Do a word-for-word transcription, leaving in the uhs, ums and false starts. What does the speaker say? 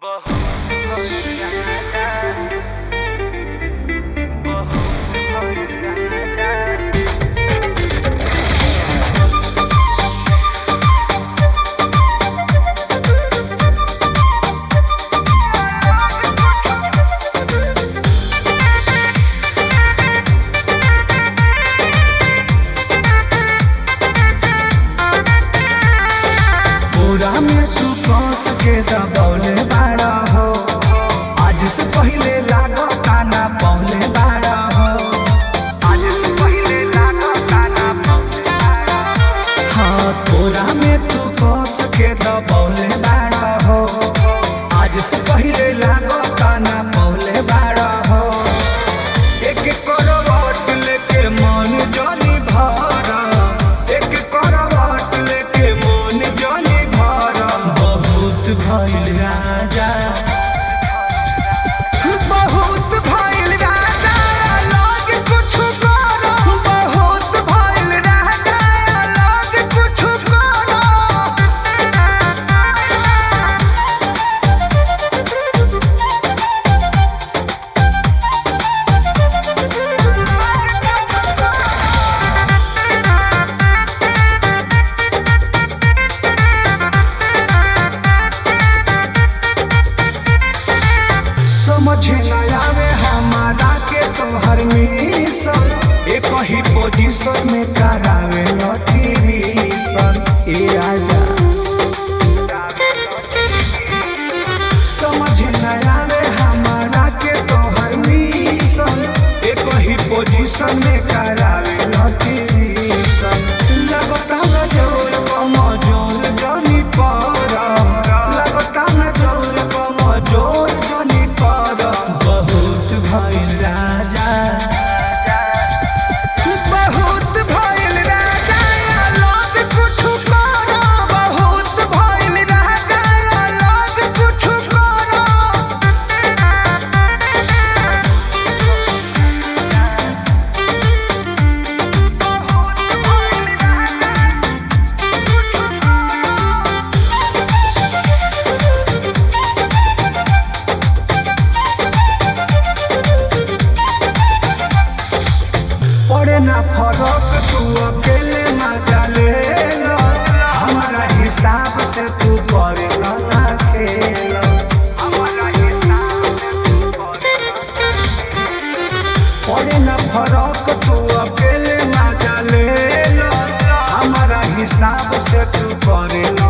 के दबौले बाड़ा हो, आज से पहले लागो काना पौले बाड़ा हो, आज से पहले लागो काना पौले बाड़ा हो। हाँ तोरा में तू कस के दबौले बाड़ा हो, आज से पहले लागो काना पौले बाड़ा हो। एक करवट लेके मन जानी भरा, एक करवट लेके मन जानी भरा। बहुत भइल राजा, बहुत भइल राजा, अलग कुछ करो। बहुत भइल राजा, अलग कुछ करो। समझे न आवे हमारा के तोहर मिशन, एक ही पोजीशन में करावे नोटिफिकेशन। ए आजा समझे न आवे हमारा के तोहर मिशन, एक ही पोजीशन में करावे नोटिफिकेशन। लगता न जोर कमजोर जानी पड़ा, लगता न जोर कमजोर जानी पड़ा। बहुत भइल राजा, बहुत भइल राजा, अलग कुछ करो। बहुत भइल राजा, अलग कुछ करो। पड़े ना फरक, तू अकेले मजा ले लो, हमारा हिसाब से तू करे ना खेल। पड़े ना फरक, तू अकेले मजा ले लो, हमारा हिसाब से तू करे।